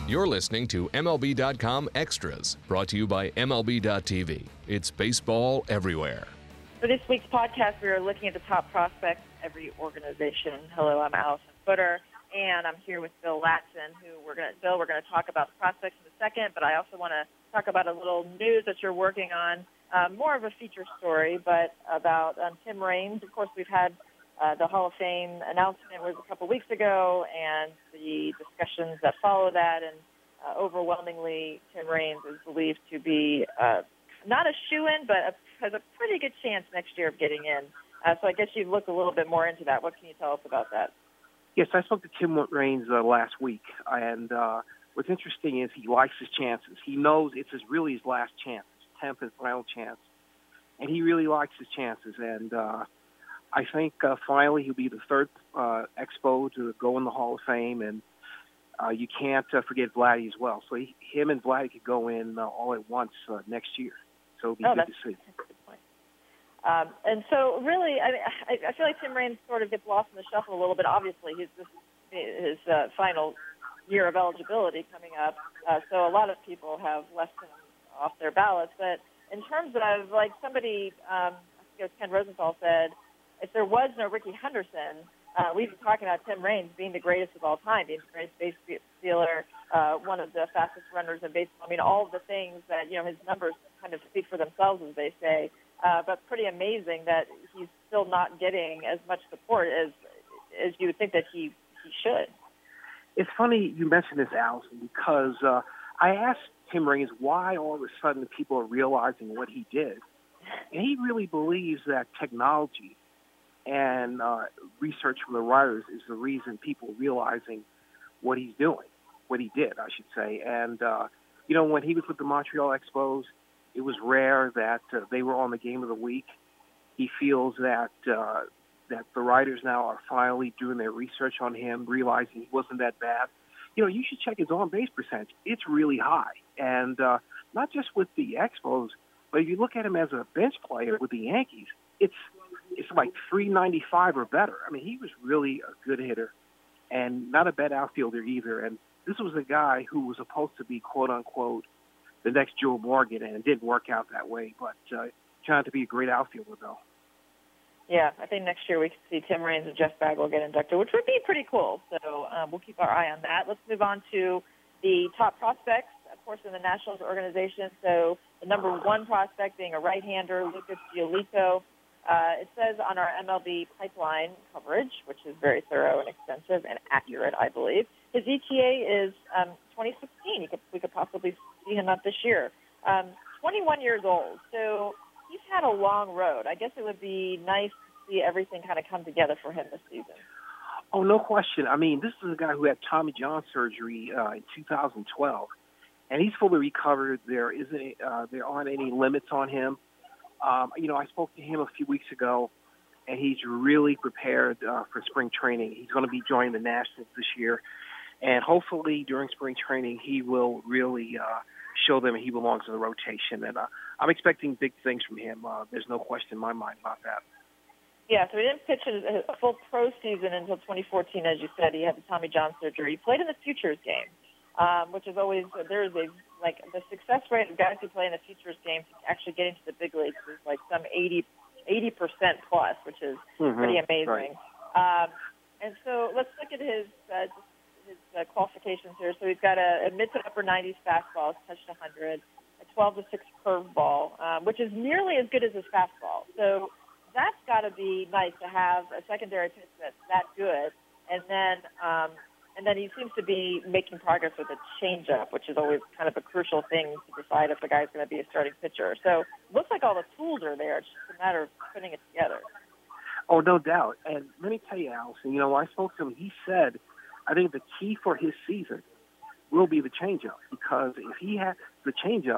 You're listening to MLB.com Extras, brought to you by MLB.tv. It's baseball everywhere. For this week's podcast, we are looking at the top prospects of every organization. Hello, I'm Allison Footer, and I'm here with Bill Latson, we're going to talk about the prospects in a second, but I also want to talk about a little news that you're working on, more of a feature story, but about Tim Raines. Of course, we've had the Hall of Fame announcement was a couple weeks ago, and the discussions that follow that, and overwhelmingly, Tim Raines is believed to be not a shoo-in, but has a pretty good chance next year of getting in. So I guess you've looked a little bit more into that. What can you tell us about that? Yes, I spoke to Tim Raines last week, and what's interesting is he likes his chances. He knows it's really his last chance, his 10th and final chance, and he really likes his chances. And I think finally he'll be the third Expo to go in the Hall of Fame, and you can't forget Vladdy as well. So him and Vladdy could go in all at once next year. So it'll be good to see. That's a good point. And so really, I feel like Tim Raines sort of gets lost in the shuffle a little bit. Obviously, his final year of eligibility coming up, so a lot of people have left him off their ballots. But in terms of, like, somebody, I think it was Ken Rosenthal said, if there was no Rickey Henderson, we'd be talking about Tim Raines being the greatest of all time, being the greatest base stealer, one of the fastest runners in baseball. I mean, all of the things that, his numbers kind of speak for themselves, as they say. But pretty amazing that he's still not getting as much support as you would think that he should. It's funny you mentioned this, Allison, because I asked Tim Raines why all of a sudden people are realizing what he did. And he really believes that technology and research from the writers is the reason people are realizing what he's doing, what he did, I should say. And, when he was with the Montreal Expos, it was rare that they were on the game of the week. He feels that that the writers now are finally doing their research on him, realizing he wasn't that bad. You should check his on-base percentage. It's really high. And not just with the Expos, but if you look at him as a bench player with the Yankees, it's like 395 or better. I mean, he was really a good hitter and not a bad outfielder either. And this was a guy who was supposed to be, quote-unquote, the next Joe Morgan, and it didn't work out that way. But turned out to be a great outfielder, though. Yeah, I think next year we could see Tim Raines and Jeff Bagwell get inducted, which would be pretty cool. So we'll keep our eye on that. Let's move on to the top prospects, of course, in the Nationals organization. So the number one prospect being a right-hander, Lucas Giolito. It says on our MLB pipeline coverage, which is very thorough and extensive and accurate, I believe, his ETA is 2016. We could possibly see him up this year. 21 years old, so he's had a long road. I guess it would be nice to see everything kind of come together for him this season. Oh, no question. I mean, this is a guy who had Tommy John surgery in 2012, and he's fully recovered. There aren't any limits on him. I spoke to him a few weeks ago, and he's really prepared for spring training. He's going to be joining the Nationals this year, and hopefully during spring training he will really show them he belongs in the rotation. And I'm expecting big things from him. There's no question in my mind about that. Yeah, so he didn't pitch a full pro season until 2014, as you said. He had the Tommy John surgery. He played in the Futures game, which is always the success rate of guys who play in the Futures game to actually get into the big leagues is like some 80% plus, which is pretty amazing. Right. And so let's look at his qualifications here. So he's got a mid to upper 90s fastball, touched 100, a 12-6 curveball, which is nearly as good as his fastball. So that's got to be nice to have a secondary pitch that's that good. And then he seems to be making progress with a changeup, which is always kind of a crucial thing to decide if a guy's going to be a starting pitcher. So it looks like all the tools are there. It's just a matter of putting it together. Oh, no doubt. And let me tell you, Allison, I spoke to him. He said, I think the key for his season will be the changeup, because if he has the changeup,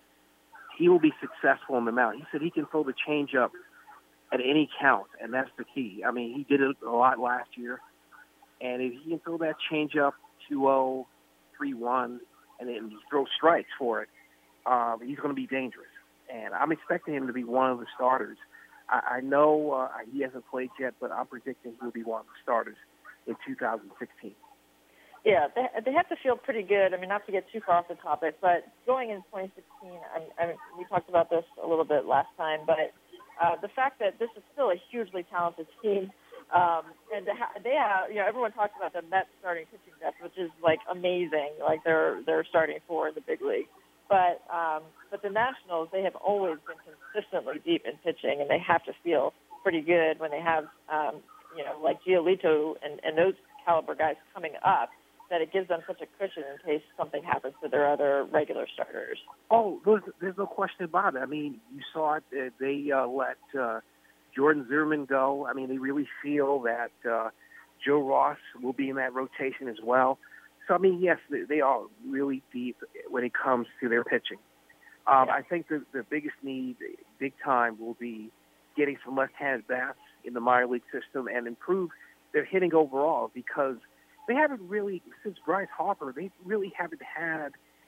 he will be successful on the mound. He said he can throw the changeup at any count, and that's the key. I mean, he did it a lot last year, and if he can throw that changeup 2-0, 3-1, and then he throws strikes for it, he's going to be dangerous. And I'm expecting him to be one of the starters. I know he hasn't played yet, but I'm predicting he'll be one of the starters in 2016. Yeah, they have to feel pretty good. I mean, not to get too far off the topic, but going into 2016, I mean, we talked about this a little bit last time, but the fact that this is still a hugely talented team, and they have, everyone talks about the Mets starting pitching depth, which is like amazing, like they're starting four in the big league. But the Nationals, they have always been consistently deep in pitching, and they have to feel pretty good when they have, like Giolito and those caliber guys coming up, that it gives them such a cushion in case something happens to their other regular starters. Oh, there's no question about it. I mean, you saw it. They let Jordan Zimmerman go. I mean, they really feel that Joe Ross will be in that rotation as well. So, I mean, yes, they are really deep when it comes to their pitching. I think the biggest need, big time, will be getting some left-handed bats in the minor league system and improve their hitting overall, because they haven't really, since Bryce Harper, they really haven't had,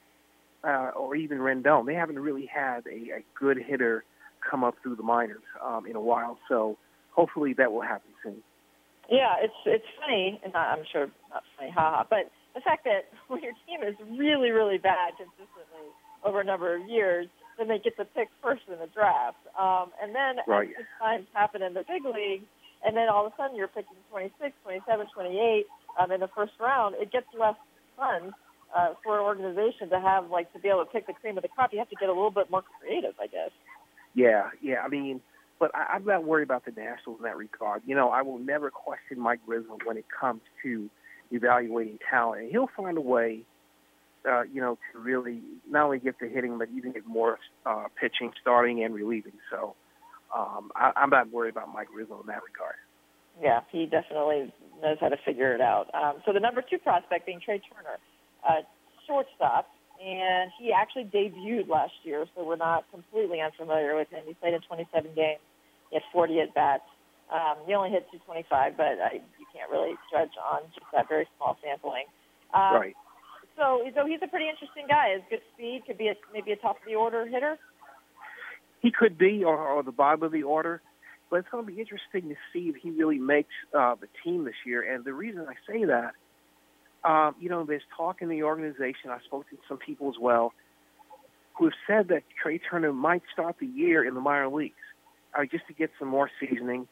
or even Rendon, they haven't really had a good hitter come up through the minors in a while. So hopefully that will happen soon. Yeah, it's funny, and I'm sure not funny, but the fact that when your team is really, really bad consistently over a number of years, then they get to pick first in the draft. And then right. As times happen in the big league, and then all of a sudden you're picking 26, 27, 28 in the first round, it gets less fun for an organization to have, to be able to pick the cream of the crop. You have to get a little bit more creative, I guess. Yeah. I mean, but I'm not worried about the Nationals in that regard. I will never question Mike Rizzo when it comes to evaluating talent. And he'll find a way, to really not only get the hitting, but even get more pitching, starting and relieving. So I'm not worried about Mike Rizzo in that regard. Yeah, he definitely knows how to figure it out. So the number 2 prospect being Trey Turner, shortstop, and he actually debuted last year, so we're not completely unfamiliar with him. He played in 27 games. He had 40 at-bats. He only hit 225, but you can't really judge on just that very small sampling. Right. So he's a pretty interesting guy. Has good speed, could be maybe a top-of-the-order hitter. He could be, or the bottom of the order. But it's going to be interesting to see if he really makes the team this year. And the reason I say that, there's talk in the organization. I spoke to some people as well who have said that Trey Turner might start the year in the minor leagues just to get some more seasoning.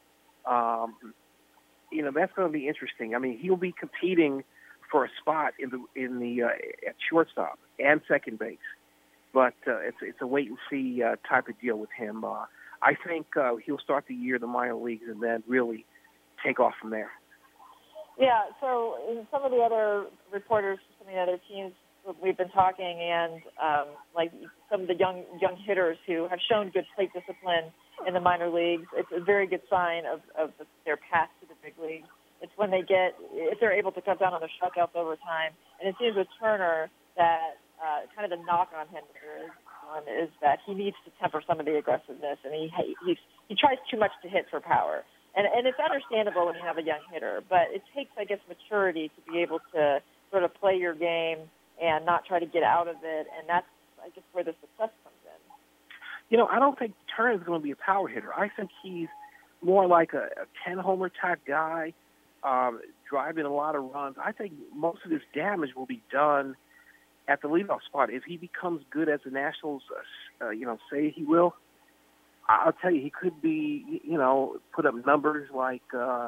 That's going to be interesting. I mean, he'll be competing for a spot in the at shortstop and second base. But it's a wait and see type of deal with him. I think he'll start the year in the minor leagues and then really take off from there. Yeah, so in some of the other reporters, some of the other teams, we've been talking, and some of the young hitters who have shown good plate discipline in the minor leagues, it's a very good sign of their path to the big leagues. It's when if they're able to cut down on their strikeouts over time. And it seems with Turner that kind of the knock on him is that he needs to temper some of the aggressiveness, and he tries too much to hit for power. And it's understandable when you have a young hitter, but it takes, I guess, maturity to be able to sort of play your game and not try to get out of it, and that's, I guess, where the success comes in. I don't think Turner's going to be a power hitter. I think he's more like a 10-homer type guy, driving a lot of runs. I think most of his damage will be done at the leadoff spot. If he becomes good as the Nationals, say he will, I'll tell you, he could be, put up numbers like a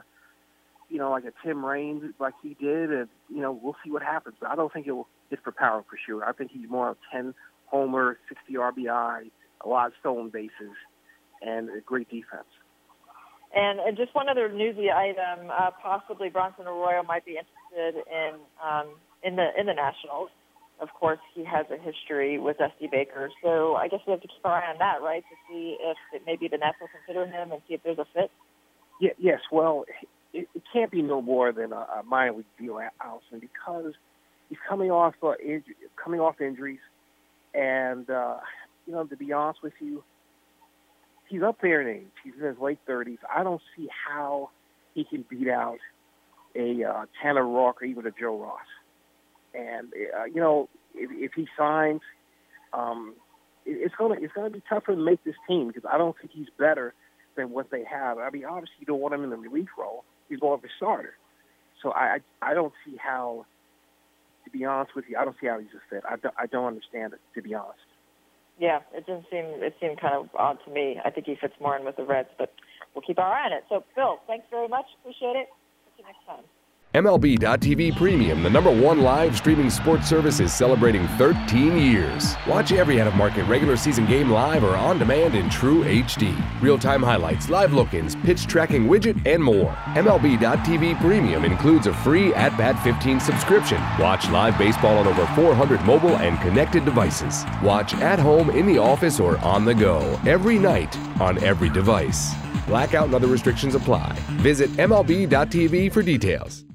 Tim Raines like he did, and, we'll see what happens. But I don't think it will hit for power for sure. I think he's more of 10-homer, 60 RBI, a lot of stolen bases, and a great defense. And just one other newsy item, possibly Bronson Arroyo might be interested in the Nationals. Of course, he has a history with Dusty Baker, so I guess we have to keep our eye on that, right, to see if maybe the Nats will consider him and see if there's a fit? Yes, well, it can't be no more than a minor league deal, Allison, because he's coming off injuries, and, to be honest with you, he's up there in age. He's in his late 30s. I don't see how he can beat out a Tanner Roark or even a Joe Ross. And if he signs, it's going to be tougher to make this team because I don't think he's better than what they have. I mean, obviously you don't want him in the relief role. He's more of a starter. So I don't see how to be honest with you, I don't see how he's a fit. I don't understand it, to be honest. Yeah, it seemed kind of odd to me. I think he fits more in with the Reds, but we'll keep our eye on it. So, Bill, thanks very much. Appreciate it. See you next time. MLB.tv Premium, the #1 live streaming sports service, is celebrating 13 years. Watch every out-of-market regular season game live or on demand in true HD. Real-time highlights, live look-ins, pitch tracking widget, and more. MLB.tv Premium includes a free At-Bat 15 subscription. Watch live baseball on over 400 mobile and connected devices. Watch at home, in the office, or on the go, every night, on every device. Blackout and other restrictions apply. Visit MLB.tv for details.